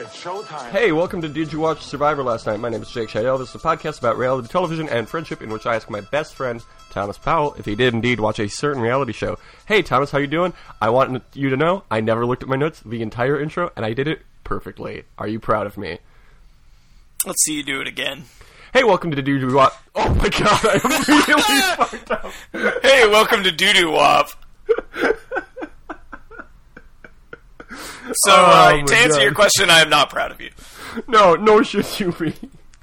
It's showtime. Hey, welcome to Did You Watch Survivor Last Night? My name is Jake Scheidel. This is a podcast about reality television and friendship in which I ask my best friend, Thomas Powell, if he did indeed watch a certain reality show. Hey, Thomas, how you doing? I want you to know I never looked at my notes the entire intro, and I did it perfectly. Are you proud of me? Let's see you do it again. Hey, welcome to Did You Watch... Oh my god, I really fucked up. Hey, welcome to Doo-Doo Wop. So, to answer your question, I am not proud of you. No should you be.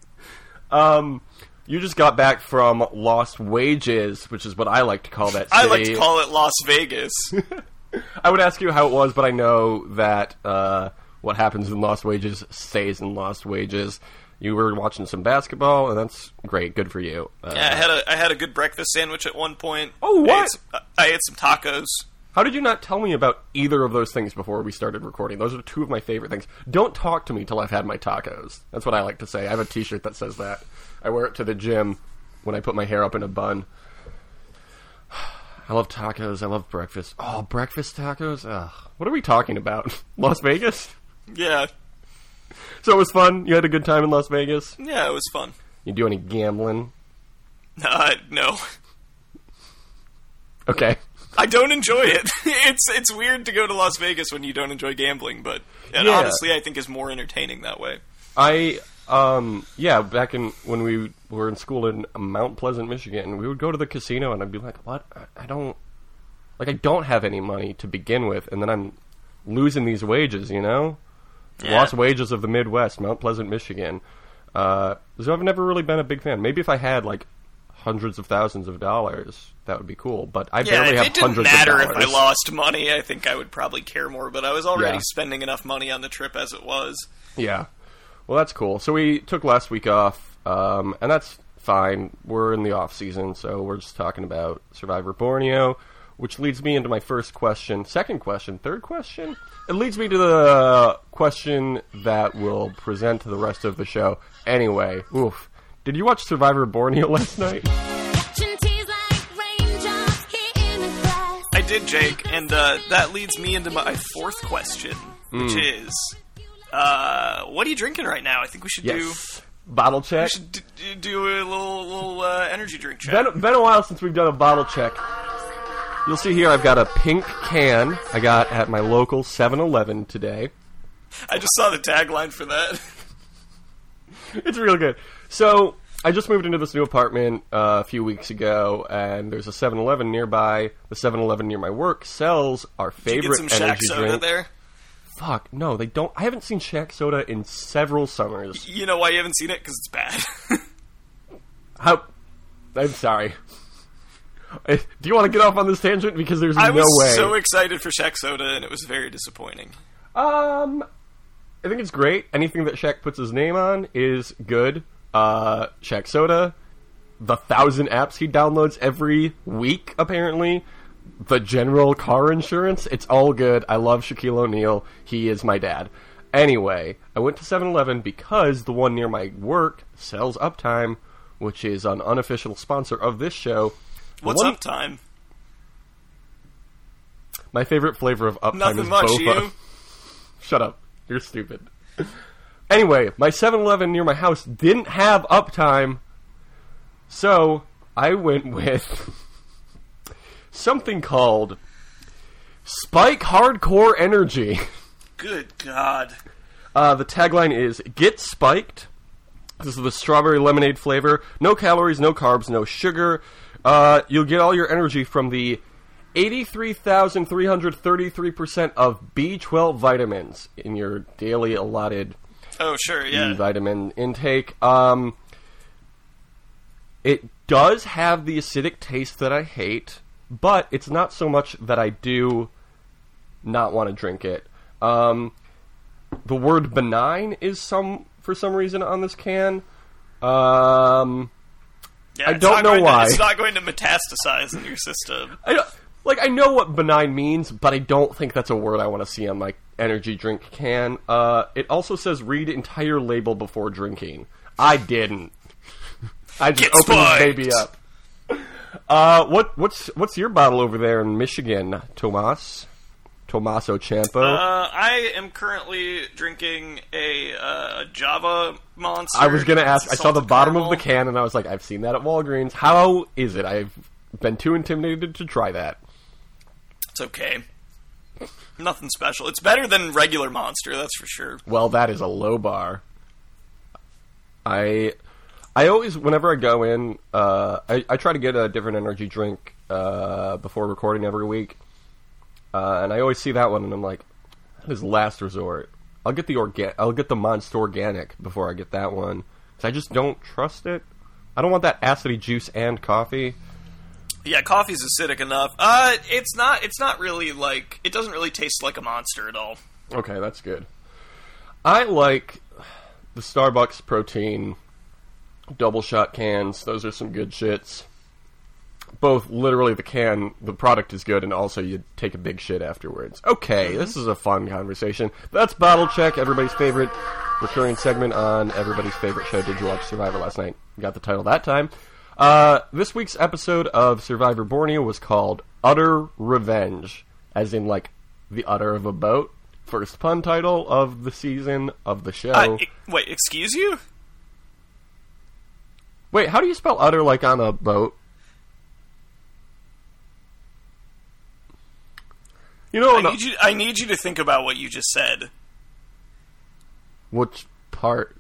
You just got back from Lost Wages, which is what I like to call that city. I like to call it Las Vegas. I would ask you how it was, but I know that what happens in Lost Wages stays in Lost Wages. You were watching some basketball, and that's great. Good for you. Yeah, I had a good breakfast sandwich at one point. Oh, what? I ate some tacos. How did you not tell me about either of those things before we started recording? Those are two of my favorite things. Don't talk to me till I've had my tacos. That's what I like to say. I have a t-shirt that says that. I wear it to the gym when I put my hair up in a bun. I love tacos. I love breakfast. Oh, breakfast tacos? Ugh. What are we talking about? Las Vegas? Yeah. So it was fun? You had a good time in Las Vegas? Yeah, it was fun. You do any gambling? No. Okay. I don't enjoy it. It's weird to go to Las Vegas when you don't enjoy gambling, but honestly, I think is more entertaining that way. Back when we were in school in Mount Pleasant, Michigan, we would go to the casino and I'd be like, what? I don't have any money to begin with, and then I'm losing these wages, you know? Yeah. Lost wages of the Midwest, Mount Pleasant, Michigan. So I've never really been a big fan. Maybe if I had, like, hundreds of thousands of dollars, that would be cool, but I barely have hundreds of dollars. It didn't matter if I lost money. I think I would probably care more, but I was already spending enough money on the trip as it was. Yeah. Well, that's cool. So we took last week off, and that's fine. We're in the off season, so we're just talking about Survivor Borneo, which leads me into my first question, second question, third question? It leads me to the question that will present the rest of the show. Anyway, oof. Did you watch Survivor Borneo last night? I did, Jake, and that leads me into my fourth question, which is, what are you drinking right now? I think we should do... Bottle check? We should do a little energy drink check. Been a while since we've done a bottle check. You'll see here I've got a pink can I got at my local 7-Eleven today. I just saw the tagline for that. It's real good. So, I just moved into this new apartment a few weeks ago, and there's a 7-Eleven nearby. The 7-Eleven near my work sells our favorite energy drink. Did you get some Shaq Soda there? Fuck, no, they don't. I haven't seen Shaq Soda in several summers. You know why you haven't seen it? Because it's bad. I'm sorry. Do you want to get off on this tangent? Because there's no way. I was so excited for Shaq Soda, and it was very disappointing. I think it's great. Anything that Shaq puts his name on is good. Shaq Soda, the 1,000 apps he downloads every week, apparently, the general car insurance, it's all good. I love Shaquille O'Neal. He is my dad. Anyway, I went to 7-Eleven because the one near my work sells Uptime, which is an unofficial sponsor of this show. What's Uptime? My favorite flavor of Uptime Nothing is much, Boba. you? Shut up. You're stupid. Anyway, my 7-Eleven near my house didn't have Uptime, so I went with something called Spike Hardcore Energy. Good God. The tagline is, Get Spiked. This is the strawberry lemonade flavor. No calories, no carbs, no sugar. You'll get all your energy from the 83,333% of B12 vitamins in your daily allotted B vitamin intake. It does have the acidic taste that I hate, but it's not so much that I do not want to drink it. The word benign is for some reason on this can. I don't know why. It's not going to metastasize in your system. I know what benign means, but I don't think that's a word I want to see on my energy drink can. It also says read entire label before drinking. I didn't. I just opened this baby up. What's your bottle over there in Michigan, Tomas? Tommaso Ciampa. I am currently drinking a Java Monster. I was going to ask, I saw the bottom caramel. of the can, and I was like, I've seen that at Walgreens. How is it? I've been too intimidated to try that. It's okay. Nothing special. It's better than regular Monster, that's for sure. Well, that is a low bar. I always, whenever I go in, I try to get a different energy drink before recording every week. And I always see that one, and I'm like, that is last resort. I'll get the Monster Organic before I get that one, because I just don't trust it. I don't want that acidy juice and coffee. Yeah, coffee's acidic enough. It's not really like, it doesn't really taste like a Monster at all. Okay, that's good. I like the Starbucks protein double shot cans. Those are some good shits. Both literally the product is good, and also you take a big shit afterwards. Okay, This is a fun conversation. That's Bottle Check, everybody's favorite recurring segment on everybody's favorite show. Did you watch Survivor last night? Got the title that time. This week's episode of Survivor Borneo was called Utter Revenge, as in, like, the udder of a boat. First pun title of the season of the show. Wait, excuse you? Wait, how do you spell udder, like, on a boat? You know, I need you to think about what you just said. Which part?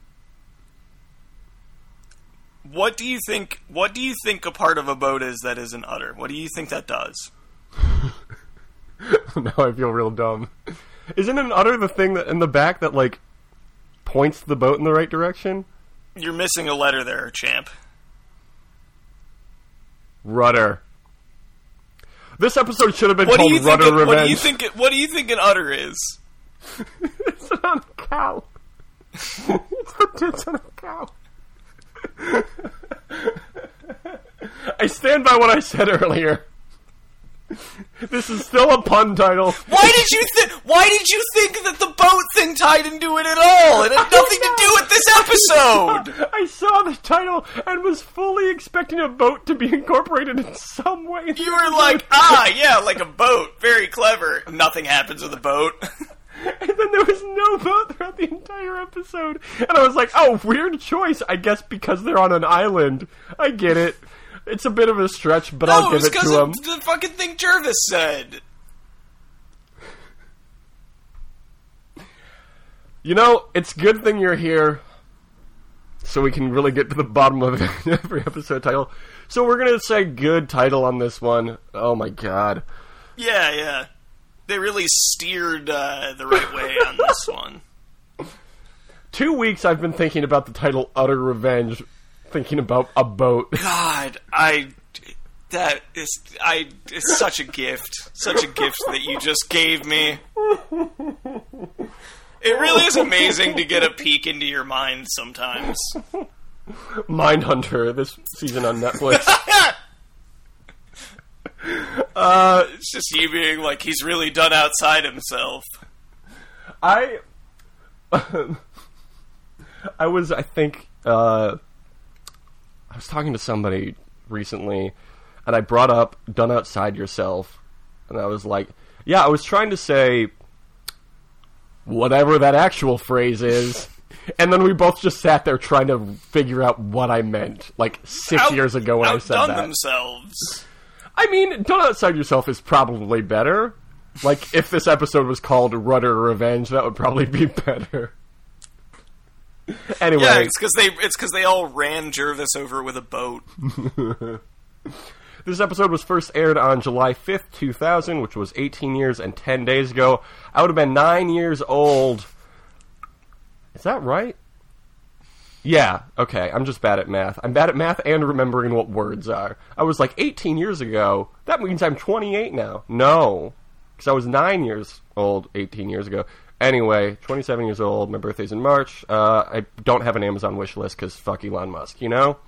What do you think a part of a boat is that is an udder? What do you think that does? Now I feel real dumb. Isn't an udder the thing that in the back that, like, points the boat in the right direction? You're missing a letter there, champ. Rudder. This episode should have been called Rudder Revenge. What do you think an udder is? It's on a cow. It's the tits on a cow. I stand by what I said earlier. This is still a pun title. Why did you think that the boat thing tied into it at all? It had nothing to do with this episode. I saw the title and was fully expecting a boat to be incorporated in some way. You were like, like a boat. Very clever. Nothing happens with a boat. And then there was no boat throughout the entire episode. And I was like, oh, weird choice. I guess because they're on an island. I get it. It's a bit of a stretch, but I'll give it to him. No, it was because of the fucking thing Jervis said. You know, it's a good thing you're here, so we can really get to the bottom of every episode title. So we're going to say good title on this one. Oh my god. Yeah. They really steered the right way on this one. 2 weeks I've been thinking about the title Utter Revenge, thinking about a boat. God, it's such a gift. Such a gift that you just gave me. It really is amazing to get a peek into your mind sometimes. Mindhunter, this season on Netflix. It's just you being like, he's really done outside himself. I was talking to somebody recently, and I brought up Done Outside Yourself, and I was like, yeah, I was trying to say whatever that actual phrase is, and then we both just sat there trying to figure out what I meant, like 6 years ago when I said that. Outdone themselves. I mean, Done Outside Yourself is probably better. Like, if this episode was called Rudder Revenge, that would probably be better. Anyway. Yeah, it's because they all ran Jervis over with a boat. This episode was first aired on July 5th, 2000, which was 18 years and 10 days ago. I would have been 9 years old. Is that right? Yeah, okay, I'm just bad at math. I'm bad at math and remembering what words are. I was like, 18 years ago? That means I'm 28 now. No, because I was 9 years old 18 years ago. Anyway, 27 years old, my birthday's in March. I don't have an Amazon wish list because fuck Elon Musk, you know?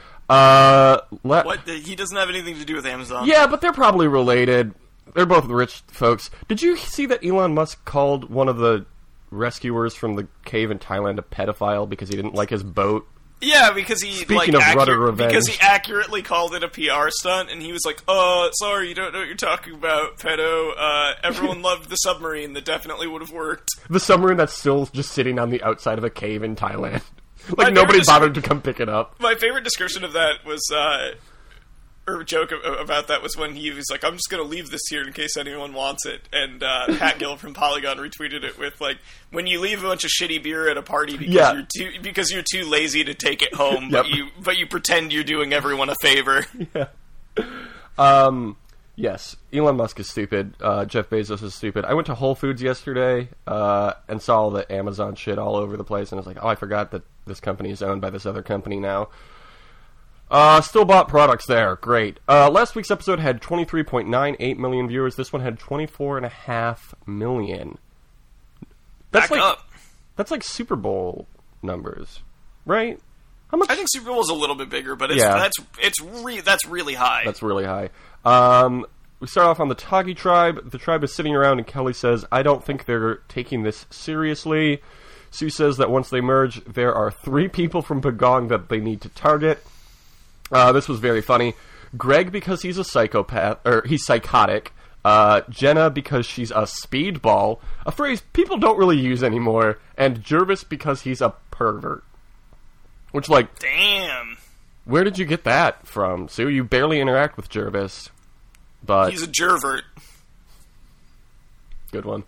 What? He doesn't have anything to do with Amazon? Yeah, but they're probably related. They're both rich folks. Did you see that Elon Musk called one of the rescuers from the cave in Thailand a pedophile because he didn't like his boat? Yeah, because he Speaking of rudder revenge, because he accurately called it a PR stunt, and he was like, sorry, you don't know what you're talking about, pedo. Everyone loved the submarine that definitely would have worked. The submarine that's still just sitting on the outside of a cave in Thailand. Like, nobody bothered to come pick it up. My favorite description of that was, or joke about that was when he was like, I'm just going to leave this here in case anyone wants it. And Pat Gill from Polygon retweeted it with, like, when you leave a bunch of shitty beer at a party because you're too lazy to take it home, Yep. but you pretend you're doing everyone a favor. Yeah. Yes, Elon Musk is stupid. Jeff Bezos is stupid. I went to Whole Foods yesterday and saw all the Amazon shit all over the place, and I was like, oh, I forgot that this company is owned by this other company now. Still bought products there. Great. Last week's episode had 23.98 million viewers. This one had 24.5 million. Back up. That's like Super Bowl numbers, right? How much? I think Super Bowl is a little bit bigger, but Yeah. that's really high. That's really high. We start off on the Tagi tribe. The tribe is sitting around, and Kelly says, I don't think they're taking this seriously. Sue says that once they merge, there are 3 people from Pagong that they need to target. This was very funny. Greg, because he's a psychopath, or he's psychotic. Jenna, because she's a speedball, a phrase people don't really use anymore. And Jervis, because he's a pervert. Which, like... Damn. Where did you get that from, Sue? You barely interact with Jervis. But he's a Jervert. Good one.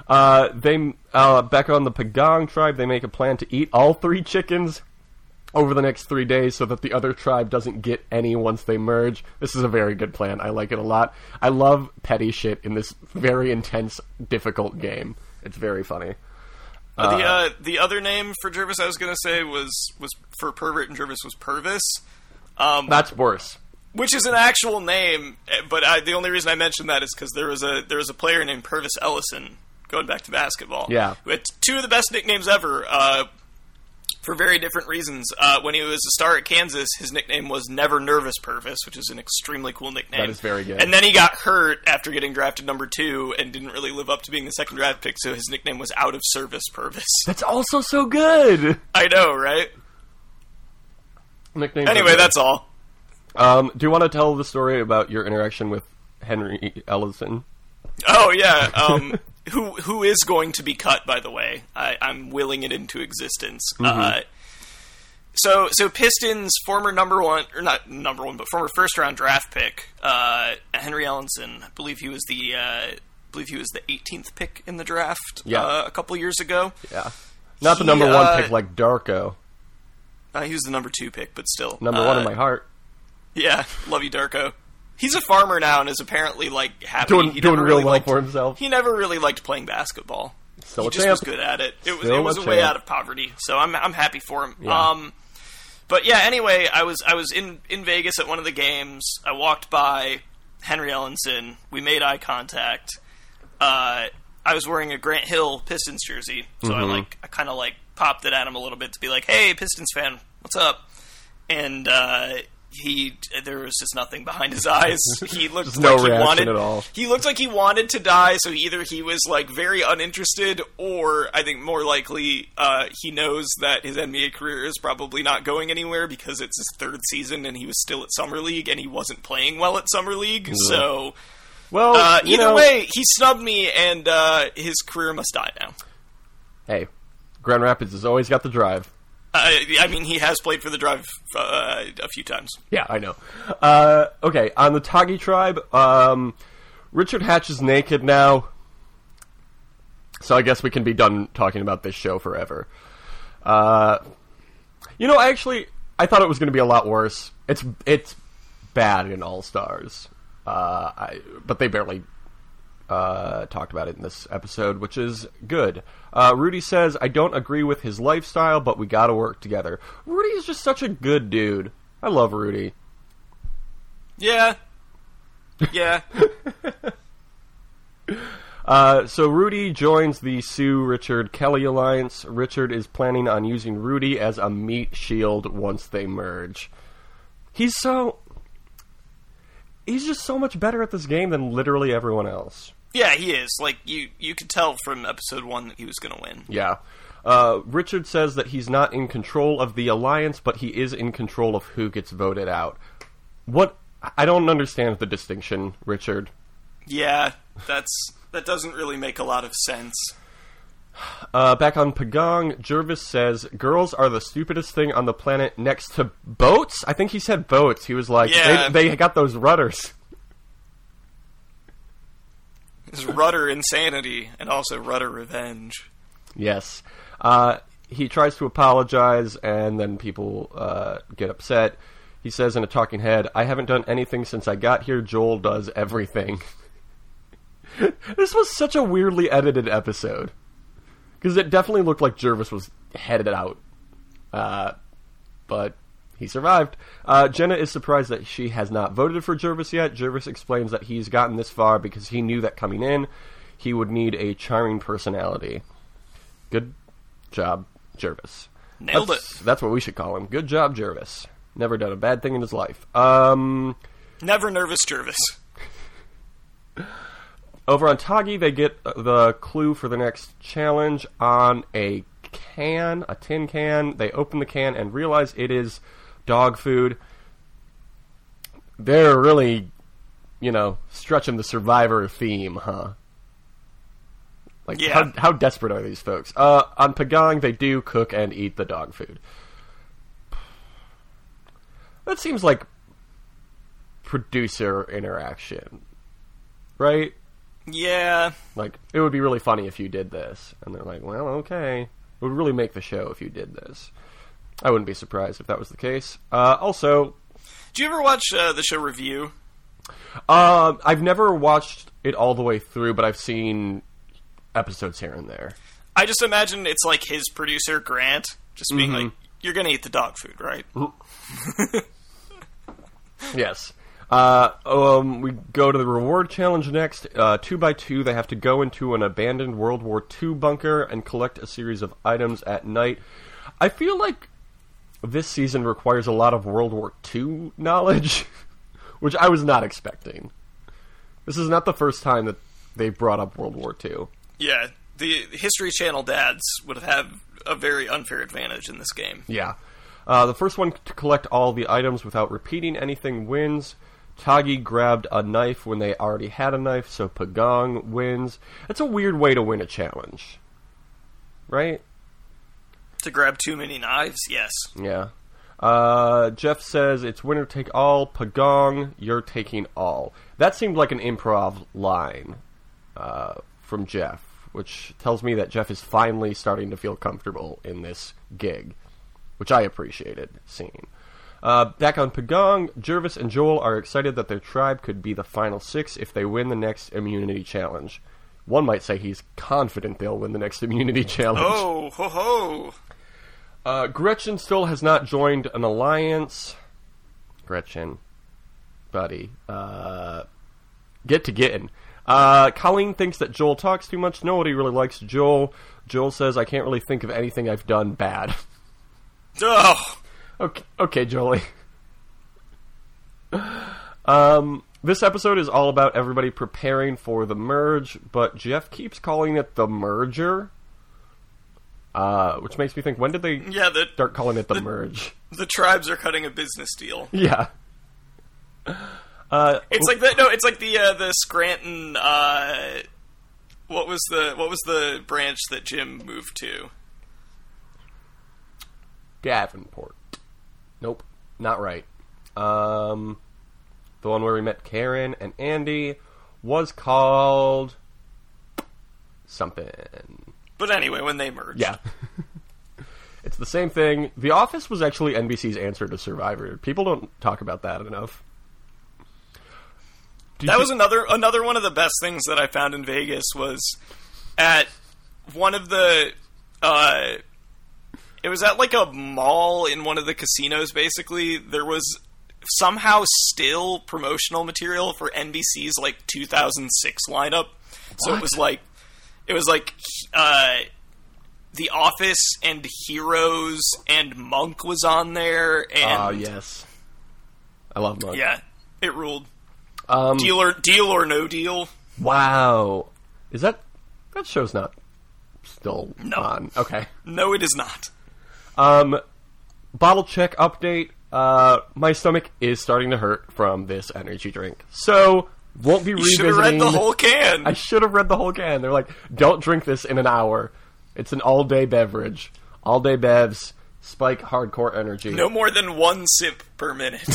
Back on the Pagong tribe, they make a plan to eat all 3 chickens over the next 3 days so that the other tribe doesn't get any once they merge. This is a very good plan. I like it a lot. I love petty shit in this very intense, difficult game. It's very funny. The other name for Jervis I was going to say was for pervert, and Jervis was Purvis. That's worse. Which is an actual name, but the only reason I mentioned that is because there was a player named Purvis Ellison, going back to basketball. Yeah. Who had 2 of the best nicknames ever, for very different reasons. When he was a star at Kansas, his nickname was Never Nervous Purvis, which is an extremely cool nickname. That is very good. And then he got hurt after getting drafted number 2 and didn't really live up to being the second draft pick, so his nickname was Out of Service Purvis. That's also so good! I know, right? Nicknames anyway, that's all. Do you want to tell the story about your interaction with Henry Ellison? Oh, yeah. Who is going to be cut, by the way. I'm willing it into existence. Mm-hmm. So Pistons' former former first-round draft pick, Henry Ellison, I believe he was the 18th pick in the draft a couple years ago. Yeah. Not the number 1 pick like Darko. He was the number 2 pick, but still. Number 1 in my heart. Yeah, love you, Darko. He's a farmer now and is apparently, like, happy. Doing real well for himself. He never really liked playing basketball. Still he just was good at it. It was a way out of poverty, so I'm happy for him. Yeah. But yeah, anyway, I was in Vegas at one of the games. I walked by Henry Ellison. We made eye contact. I was wearing a Grant Hill Pistons jersey, so I kind of popped it at him a little bit to be like, "Hey, Pistons fan, what's up?" And there was just nothing behind his eyes. He looked no like he reaction wanted. At all. He looked like he wanted to die. So either he was like very uninterested, or I think more likely he knows that his NBA career is probably not going anywhere because it's his 3rd season and he was still at Summer League and he wasn't playing well at Summer League. Mm-hmm. So, well, either way, he snubbed me and his career must die now. Hey, Grand Rapids has always got the drive. I mean, he has played for the Drive a few times. Yeah, I know. Okay, on the Tagi tribe, Richard Hatch is naked now, so I guess we can be done talking about this show forever. I thought it was going to be a lot worse. It's bad in All Stars, but they barely talked about it in this episode, which is good. Rudy says, I don't agree with his lifestyle, but we gotta work together. Rudy is just such a good dude. I love Rudy. Yeah. Yeah. So Rudy joins the Sue, Richard, Kelly alliance. Richard is planning on using Rudy as a meat shield once they merge. He's just so much better at this game than literally everyone else. Yeah, he is. Like, you could tell from episode 1 that he was going to win. Yeah. Richard says that he's not in control of the alliance, but he is in control of who gets voted out. What? I don't understand the distinction, Richard. Yeah, that doesn't really make a lot of sense. Back on Pagong, Jervis says, girls are the stupidest thing on the planet next to boats? I think he said boats. He was like, yeah. they got those rudders. There's rudder insanity and also rudder revenge. Yes. He tries to apologize, and then people get upset. He says in a talking head, I haven't done anything since I got here. Joel does everything. This was such a weirdly edited episode. Because it definitely looked like Jervis was headed out. But he survived. Jenna is surprised that she has not voted for Jervis yet. Jervis explains that he's gotten this far because he knew that coming in, he would need a charming personality. Good job, Jervis. Nailed it. That's what we should call him. Good job, Jervis. Never done a bad thing in his life. Never nervous Jervis. Over on Toggy, they get the clue for the next challenge on a tin can. They open the can and realize it is dog food. They're really, stretching the Survivor theme, huh? Like, yeah. How desperate are these folks? On Pagong, they do cook and eat the dog food. That seems like producer interaction, right? Yeah. Like, it would be really funny if you did this. And they're like, well, okay. It would really make the show if you did this. I wouldn't be surprised if that was the case. Also... Do you ever watch the show Review? I've never watched it all the way through, but I've seen episodes here and there. I just imagine it's like his producer, Grant, just being like, you're gonna eat the dog food, right? Yes. We go to the reward challenge next. 2x2, they have to go into an abandoned World War II bunker and collect a series of items at night. I feel like this season requires a lot of World War II knowledge, which I was not expecting. This is not the first time that they've brought up World War II. Yeah, the History Channel dads would have a very unfair advantage in this game. Yeah. The first one to collect all the items without repeating anything wins. Toggy grabbed a knife when they already had a knife, so Pagong wins. That's a weird way to win a challenge. Right? To grab too many knives? Yes. Yeah. Jeff says, it's winner take all. Pagong, you're taking all. That seemed like an improv line from Jeff, which tells me that Jeff is finally starting to feel comfortable in this gig, which I appreciated seeing. Back on Pagong, Jervis and Joel are excited that their tribe could be the final 6 if they win the next immunity challenge. One might say he's confident they'll win the next immunity challenge. Oh, ho ho! Gretchen still has not joined an alliance. Gretchen, buddy, get to getting. Colleen thinks that Joel talks too much. Nobody really likes Joel. Joel says, I can't really think of anything I've done bad. Oh! Okay, Jolie. This episode is all about everybody preparing for the merge, but Jeff keeps calling it the merger, which makes me think, when did they start calling it the merge? The tribes are cutting a business deal. Yeah. It's like the Scranton. What was the branch that Jim moved to? Davenport. Nope, not right. The one where we met Karen and Andy was called something. But anyway, when they merged. Yeah. It's the same thing. The Office was actually NBC's answer to Survivor. People don't talk about that enough. That was another one of the best things that I found in Vegas was at one of the... it was at like a mall in one of the casinos, basically. There was somehow still promotional material for NBC's like 2006 lineup. So What? it was like The Office and Heroes and Monk was on there. And yes. I love Monk. yeah, it ruled. Deal or No Deal. Wow. Is that show's not still No. on. Okay. No, it is not. Bottle check update. My stomach is starting to hurt from this energy drink. So, won't be You should revisiting... have read the whole can. I should have read the whole can. They're like, don't drink this in an hour. It's an all-day beverage. All-day bevs. Spike hardcore energy. No more than 1 sip per minute.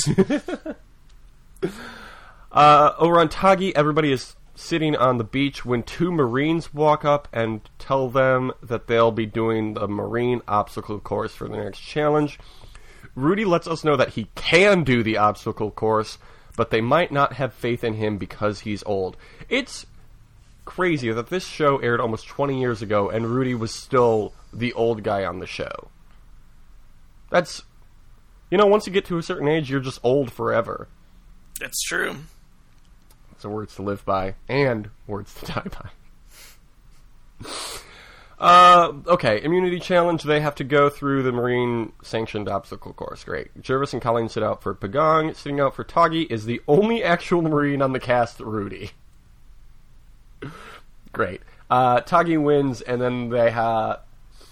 Over on Tagi, everybody is sitting on the beach when 2 Marines walk up and tell them that they'll be doing the Marine obstacle course for the next challenge. Rudy lets us know that he can do the obstacle course, but they might not have faith in him because he's old. It's crazy that this show aired almost 20 years ago and Rudy was still the old guy on the show. That's... once you get to a certain age, you're just old forever. That's true. So words to live by, and words to die by. Okay, immunity challenge. They have to go through the Marine-sanctioned obstacle course. Great. Jervis and Colleen sit out for Pagong. Sitting out for Tagi is the only actual Marine on the cast, Rudy. Great. Tagi wins, and then they have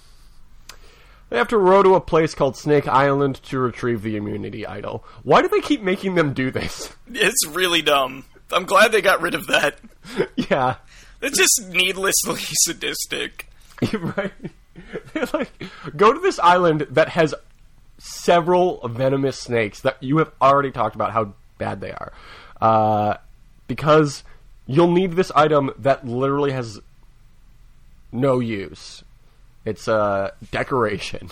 to row to a place called Snake Island to retrieve the immunity idol. Why do they keep making them do this? It's really dumb. I'm glad they got rid of that. Yeah. It's just needlessly sadistic. Right? They're like, go to this island that has several venomous snakes that you have already talked about how bad they are. Because you'll need this item that literally has no use. It's a decoration.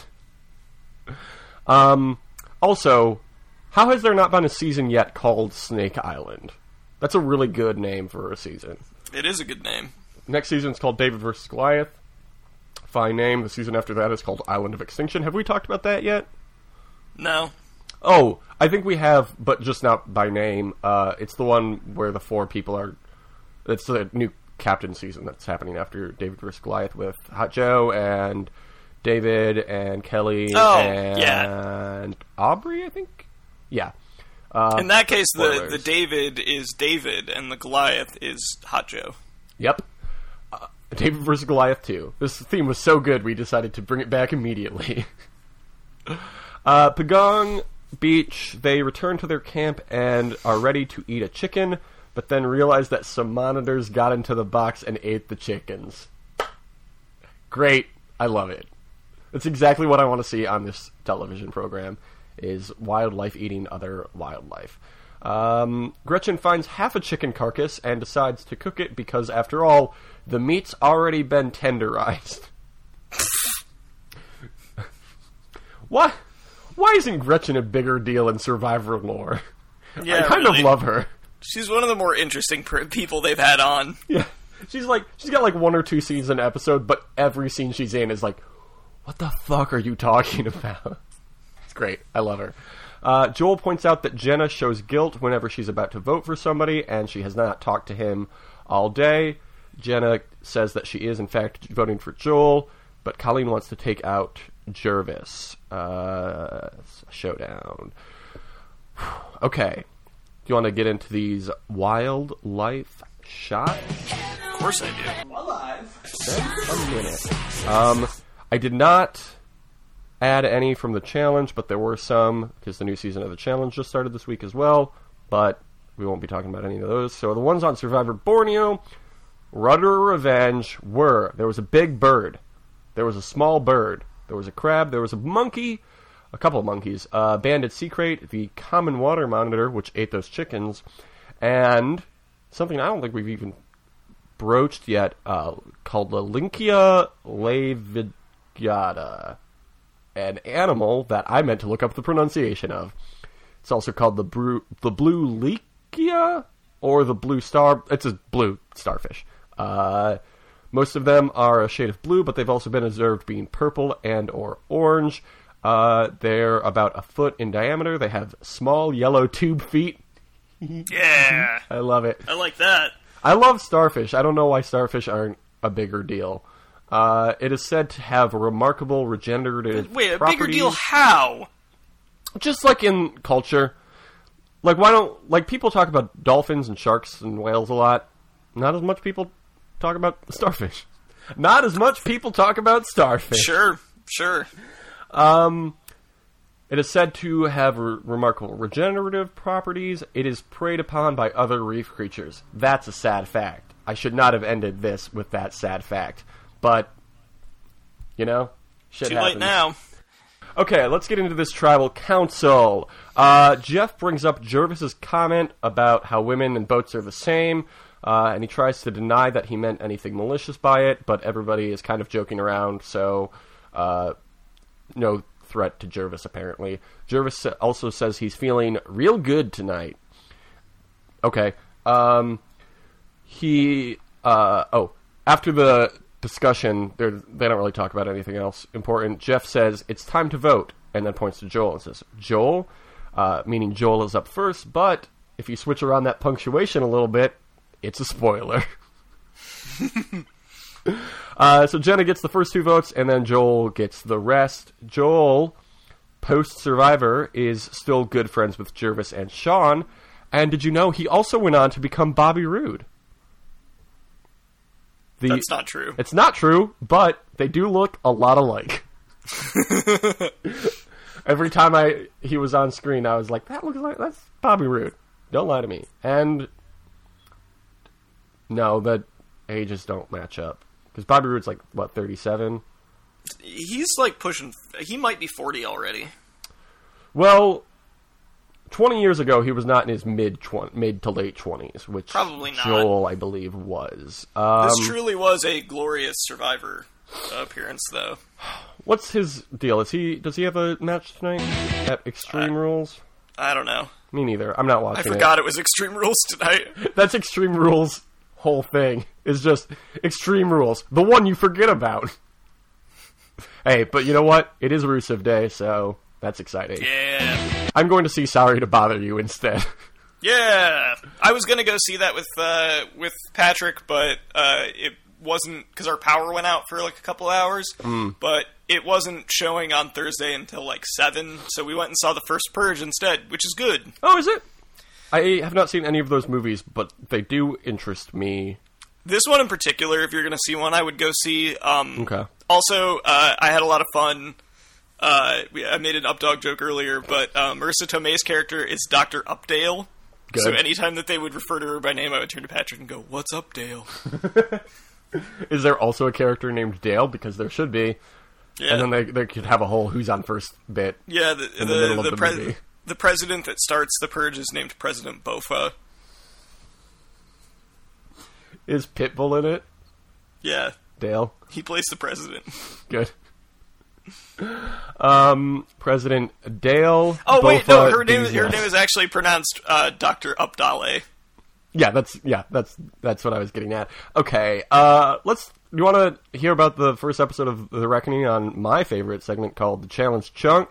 Also, how has there not been a season yet called Snake Island? That's a really good name for a season. It is a good name. Next season is called David vs. Goliath. Fine name. The season after that is called Island of Extinction. Have we talked about that yet? No. Oh, I think we have, but just not by name. It's the one where the 4 people are... It's the new captain season that's happening after David vs. Goliath with Hot Joe and David and Kelly and Aubrey, I think? Yeah. In that case, spoilers. the David is David, and the Goliath is Hot Joe. Yep. David vs. Goliath 2. This theme was so good, we decided to bring it back immediately. Pagong Beach, they return to their camp and are ready to eat a chicken, but then realize that some monitors got into the box and ate the chickens. Great. I love it. That's exactly what I want to see on this television program, is wildlife eating other wildlife. Gretchen finds half a chicken carcass and decides to cook it because, after all, the meat's already been tenderized. What? Why isn't Gretchen a bigger deal in Survivor lore? Yeah, I kind of love her. She's one of the more interesting people they've had on. Yeah. She's got like 1 or 2 scenes in an episode, but every scene she's in is like, what the fuck are you talking about? It's great. I love her. Joel points out that Jenna shows guilt whenever she's about to vote for somebody, and she has not talked to him all day. Jenna says that she is, in fact, voting for Joel, but Colleen wants to take out Jervis. Showdown. Okay. Do you want to get into these wildlife shots? Of course I do. A minute. I did not add any from the challenge, but there were some, because the new season of the challenge just started this week as well, but we won't be talking about any of those. So the ones on Survivor Borneo, Rudder Revenge were, there was a big bird, there was a small bird, there was a crab, there was a monkey, a couple of monkeys, banded sea crate, the common water monitor, which ate those chickens, and something I don't think we've even broached yet, called the Lynchia laevigata, an animal that I meant to look up the pronunciation of. It's also called the blue Lynchia, or the blue star. It's a blue starfish. Most of them are a shade of blue, but they've also been observed being purple and or orange. They're about a foot in diameter. They have small yellow tube feet. Yeah. I love it. I like that. I love starfish. I don't know why starfish aren't a bigger deal. It is said to have remarkable regenerative Wait, a properties. bigger deal how? Just like in culture. Like, why don't... Like, people talk about dolphins and sharks and whales a lot. Not as much people talk about starfish. Not as much people talk about starfish. Sure. It is said to have remarkable regenerative properties. It is preyed upon by other reef creatures. That's a sad fact. I should not have ended this with that sad fact. But, shit happens. Too late now. Okay, let's get into this tribal council. Jeff brings up Jervis's comment about how women and boats are the same, and he tries to deny that he meant anything malicious by it, but everybody is kind of joking around, so no threat to Jervis, apparently. Jervis also says he's feeling real good tonight. Okay. After the discussion, they don't really talk about anything else important. Jeff says, it's time to vote, and then points to Joel and says, Joel? Meaning Joel is up first, but if you switch around that punctuation a little bit, it's a spoiler. So Jenna gets the first 2 votes, and then Joel gets the rest. Joel, post-Survivor, is still good friends with Jervis and Sean, and did you know he also went on to become Bobby Roode? That's not true. It's not true, but they do look a lot alike. Every time he was on screen, I was like, that's Bobby Roode. Don't lie to me. And no, the ages don't match up. Because Bobby Roode's 37? He's he might be 40 already. Well, 20 years ago, he was not in his mid to late 20s, which probably not. Joel, I believe, was. This truly was a glorious Survivor appearance, though. What's his deal? Does he have a match tonight at Extreme Rules? I don't know. Me neither. I'm not watching I forgot it was Extreme Rules tonight. That's Extreme Rules' whole thing. Is just Extreme Rules. The one you forget about. Hey, but you know what? It is Rusev Day, so that's exciting. Yeah. I'm going to see Sorry to Bother You instead. Yeah. I was going to go see that with Patrick, but it wasn't, because our power went out for a couple hours, but it wasn't showing on Thursday until 7, so we went and saw the first Purge instead, which is good. Oh, is it? I have not seen any of those movies, but they do interest me. This one in particular, if you're going to see one, I would go see. Okay. Also, I had a lot of fun. I made an Updog joke earlier, but Marissa Tomei's character is Dr. Updale. Good. So anytime that they would refer to her by name, I would turn to Patrick and go, "What's up, Dale?" Is there also a character named Dale? Because there should be. Yeah. And then they could have a whole Who's on First bit. Yeah, in the middle of the movie. The president that starts the Purge is named President Bofa. Is Pitbull in it? Yeah. Dale? He plays the president. Good. President Dale. Oh, Bofa, wait, no, her name is actually pronounced Dr. Updale. Yeah, that's what I was getting at. Okay, you want to hear about the first episode of The Reckoning on my favorite segment called The Challenge Chunk?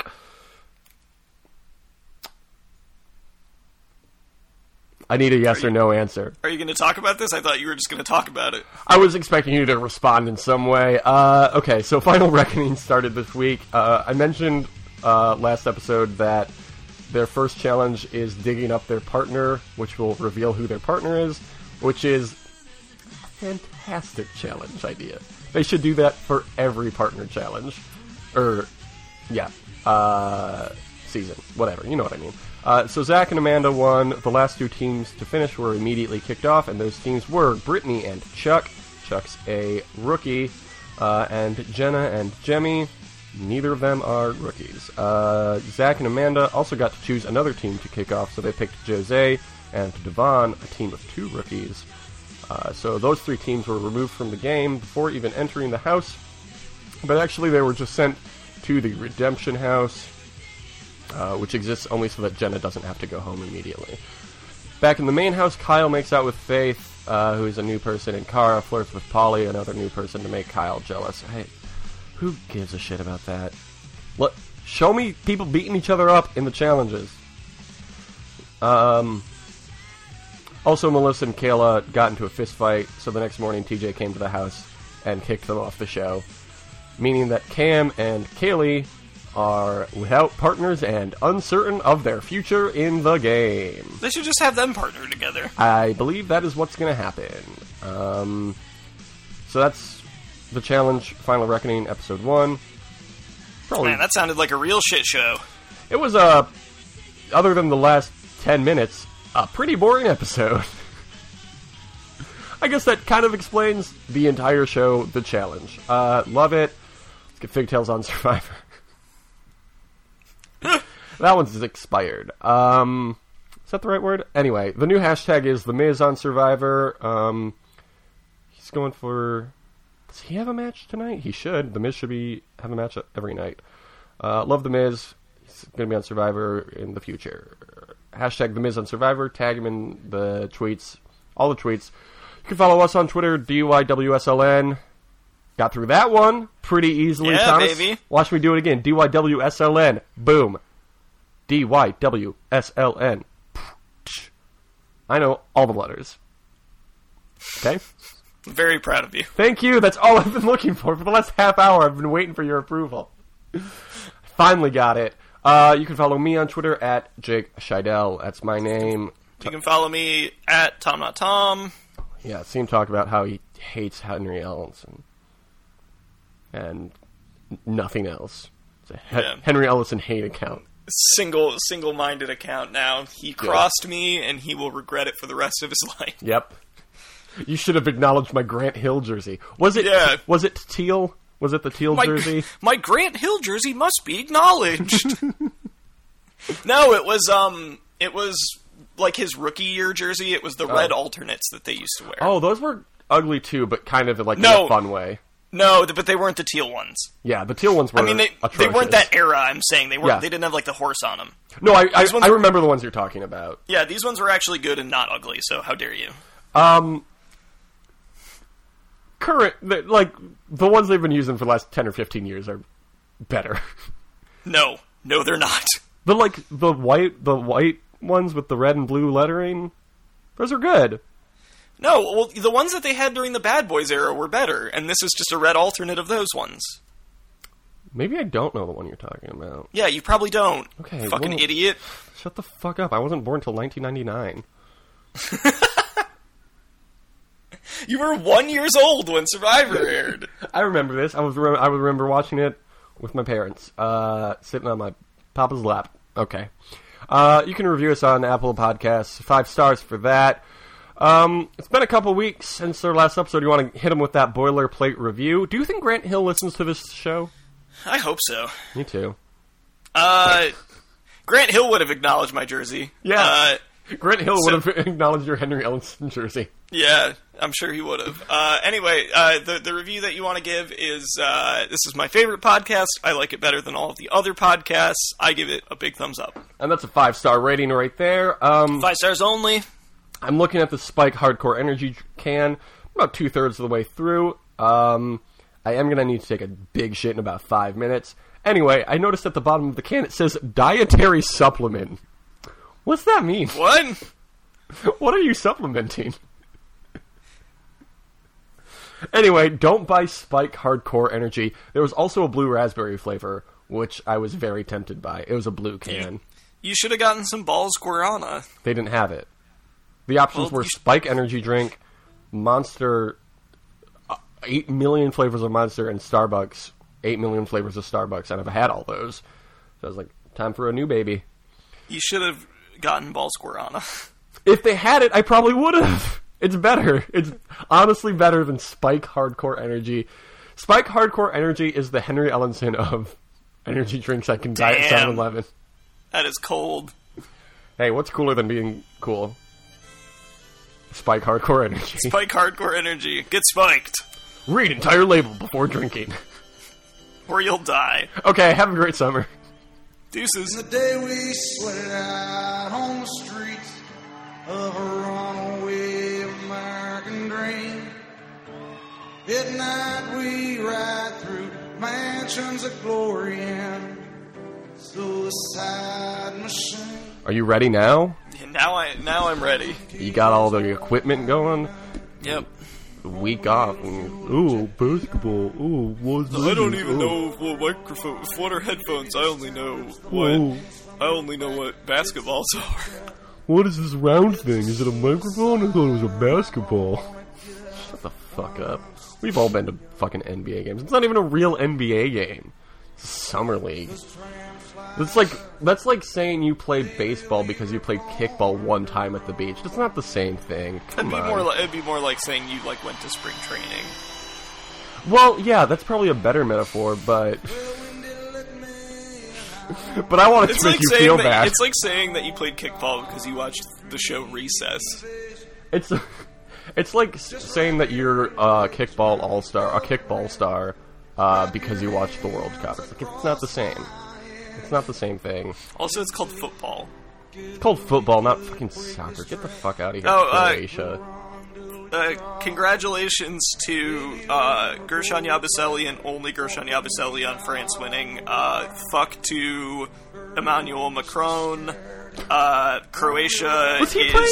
I need a yes or no answer. Are you going to talk about this? I thought you were just going to talk about it. I was expecting you to respond in some way. Okay, so Final Reckoning started this week. I mentioned last episode that their first challenge is digging up their partner, which will reveal who their partner is, which is a fantastic challenge idea. They should do that for every partner challenge. Season. Whatever, you know what I mean. So Zach and Amanda won. The last 2 teams to finish were immediately kicked off, and those teams were Brittany and Chuck. Chuck's a rookie. And Jenna and Jemmy. Neither of them are rookies. Zach and Amanda also got to choose another team to kick off, so they picked Jose and Devon, a team of 2 rookies. So those 3 teams were removed from the game before even entering the house. But actually they were just sent to the Redemption House, which exists only so that Jenna doesn't have to go home immediately. Back in the main house, Kyle makes out with Faith, who is a new person, and Kara flirts with Polly, another new person, to make Kyle jealous. Hey, who gives a shit about that? Show me people beating each other up in the challenges. Also, Melissa and Kayla got into a fist fight, so the next morning TJ came to the house and kicked them off the show, meaning that Cam and Kaylee are without partners and uncertain of their future in the game. They should just have them partner together. I believe that is what's going to happen. So that's The Challenge Final Reckoning Episode 1. Probably. Man, that sounded like a real shit show. It was, other than the last 10 minutes, a pretty boring episode. I guess that kind of explains the entire show, The Challenge. Love it. Let's get Figtails on Survivor. That one's expired. Is that the right word? Anyway, the new hashtag is The Miz on Survivor. He's going for... Does he have a match tonight? He should. The Miz should have a match every night. Love The Miz. He's going to be on Survivor in the future. Hashtag The Miz on Survivor. Tag him in the tweets. All the tweets. You can follow us on Twitter, DYWSLN. Got through that one pretty easily, yeah, Thomas. Baby. Watch me do it again. DYWSLN. Boom. DYWSLN. I know all the letters. Okay? Very proud of you. Thank you. That's all I've been looking for. For the last half hour, I've been waiting for your approval. Finally got it. You can follow me on Twitter at Jake Scheidel. That's my name. You can follow me at TomNotTom. Yeah, see him talk about how he hates Henry Ellison. And nothing else. It's a Henry Ellison hate account. Single-minded account now. He crossed me, and he will regret it for the rest of his life. Yep. You should have acknowledged my Grant Hill jersey. Was it? Yeah. Was it teal? Was it the teal jersey? My Grant Hill jersey must be acknowledged. No, it was like his rookie year jersey. It was the red alternates that they used to wear. Oh, those were ugly too, but kind of like in a fun way. No, but they weren't the teal ones. Yeah, the teal ones were. I mean, they weren't that era. I'm saying they weren't. Yeah. They didn't have like the horse on them. No, I remember the ones you're talking about. Yeah, these ones were actually good and not ugly. So how dare you? Current, like the ones they've been using for the last 10 or 15 years are better. No, they're not. The white ones with the red and blue lettering, those are good. No, well, the ones that they had during the Bad Boys era were better, and this is just a red alternate of those ones. Maybe I don't know the one you're talking about. Yeah, you probably don't. Okay, fucking idiot. Shut the fuck up. I wasn't born till 1999. You were 1 year old when Survivor aired. I remember this. I remember watching it with my parents, sitting on my papa's lap. Okay. You can review us on Apple Podcasts. 5 stars for that. It's been a couple weeks since our last episode. You want to hit him with that boilerplate review? Do you think Grant Hill listens to this show? I hope so. Me too. Grant Hill would have acknowledged my jersey. Yeah. Grant Hill would have acknowledged your Henry Ellison jersey. Yeah, I'm sure he would have. Anyway, the review that you want to give is, this is my favorite podcast. I like it better than all of the other podcasts. I give it a big thumbs up. And that's a 5-star rating right there. 5 stars only. I'm looking at the Spike Hardcore Energy can. About 2/3 of the way through. I am going to need to take a big shit in about 5 minutes. Anyway, I noticed at the bottom of the can it says dietary supplement. What's that mean? What? What are you supplementing? Anyway, don't buy Spike Hardcore Energy. There was also a blue raspberry flavor, which I was very tempted by. It was a blue can. You should have gotten some Balls Guarana. They didn't have it. The options were Spike Energy Drink, Monster, 8 million flavors of Monster, and Starbucks, 8 million flavors of Starbucks. And I've had all those. So I was like, time for a new baby. You should have gotten Balls Guarana. If they had it, I probably would have. It's better. It's honestly better than Spike Hardcore Energy. Spike Hardcore Energy is the Henry Ellison of energy drinks I can buy at 7-Eleven. That is cold. Hey, what's cooler than being cool? Spike Hardcore Energy. Spike Hardcore Energy. Get spiked. Read entire label before drinking. Or you'll die. Okay, have a great summer. Deuces. The day we sweated out on the streets of a runaway American dream. At night we ride through mansions of glory and suicide machine. Are you ready now? Now I'm ready. You got all the equipment going? Yep. Week off. Ooh, basketball. Ooh, what's I don't even know what microphone. What are headphones? I only know what basketballs are. What is this round thing? Is it a microphone? I thought it was a basketball. Shut the fuck up. We've all been to fucking NBA games. It's not even a real NBA game. It's a summer league. That's like saying you play baseball because you played kickball one time at the beach. It's not the same thing. Come on. It'd be more like saying you like went to spring training. Well, yeah, that's probably a better metaphor, but but I want it to make you feel bad. It's like saying that you played kickball because you watched the show Recess. It's like saying that you're a kickball star, because you watched the World Cup. It's not the same. It's not the same thing. Also, it's called football. It's called football, not fucking soccer. Get the fuck out of here, Croatia. Congratulations to Gershon Yabusele and only Gershon Yabusele on France winning. Fuck to Emmanuel Macron. Croatia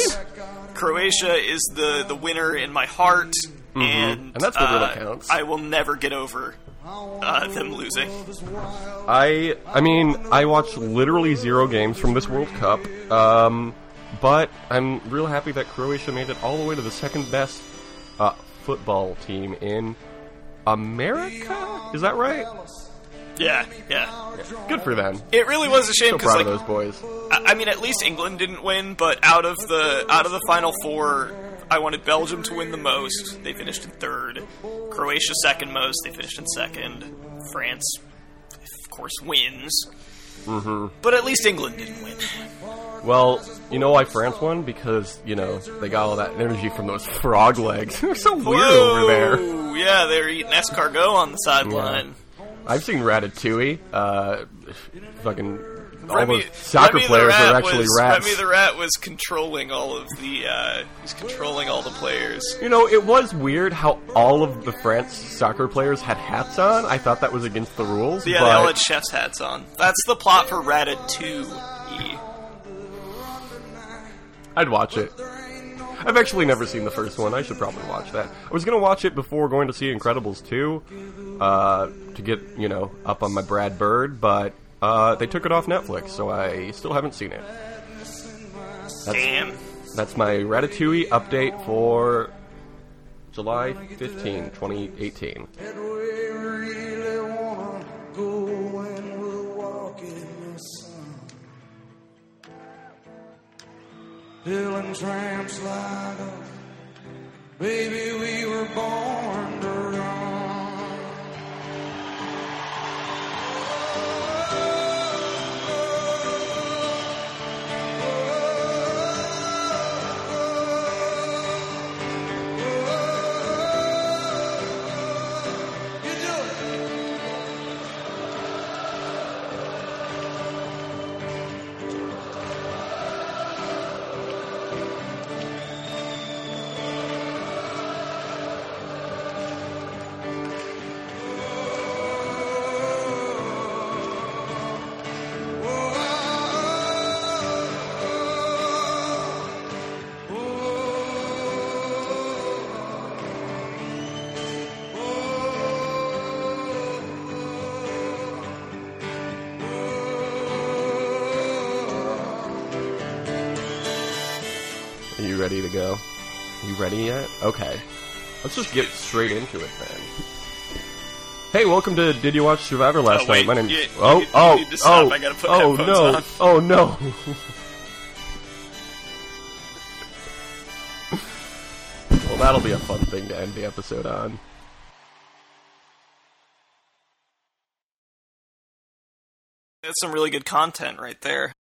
is the winner in my heart, and that's what really counts. I will never get over them losing. I mean, I watched literally 0 games from this World Cup, but I'm real happy that Croatia made it all the way to the second best football team in America. Is that right? Yeah. Good for them. It really was a shame So because proud of those boys. I mean, at least England didn't win, but out of the Final Four, I wanted Belgium to win the most. They finished in third. Croatia second most. They finished in second. France, of course, wins. But at least England didn't win. Well, you know why France won? Because, they got all that energy from those frog legs. They're so weird over there. Yeah, they were eating escargot on the sideline. Yeah. I've seen Ratatouille. Fucking all the soccer players are actually rats. Remy the Rat was controlling all of the. He's controlling all the players. It was weird how all of the France soccer players had hats on. I thought that was against the rules. Yeah, but they all had chef's hats on. That's the plot for Ratatouille. I'd watch it. I've actually never seen the first one. I should probably watch that. I was going to watch it before going to see Incredibles 2, to get, up on my Brad Bird, but they took it off Netflix, so I still haven't seen it. Damn. That's my Ratatouille update for July 15, 2018. Pulling tramps like us, baby, we were born to run. You do it. Are you ready to go? You ready yet? Okay. Let's just get straight into it then. Hey, welcome to Did You Watch Survivor Last Night? My name. You need to stop. I gotta put headphones no! on. Oh no! Well, that'll be a fun thing to end the episode on. That's some really good content right there.